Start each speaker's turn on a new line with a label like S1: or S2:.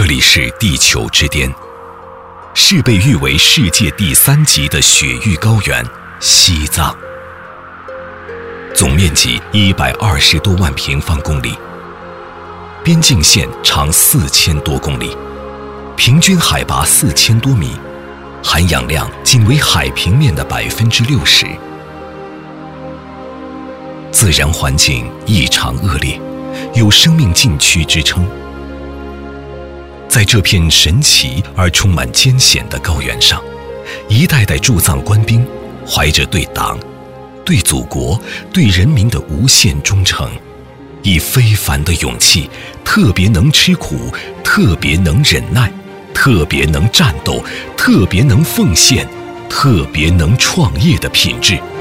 S1: 这里是地球之巅，是被誉为世界第3级的雪域高原西藏，总面积120多万平方公里，边境线长4000多公里，平均海拔4000多米，含氧量仅为海平面的60%。自然环境异常恶劣，有生命禁区之称。在这片神奇而充满艰险的高原上，一代代驻藏官兵怀着对党、对祖国、对人民的无限忠诚，以非凡的勇气，特别能吃苦，特别能忍耐，特别能战斗，特别能奉献，特别能创业的品质，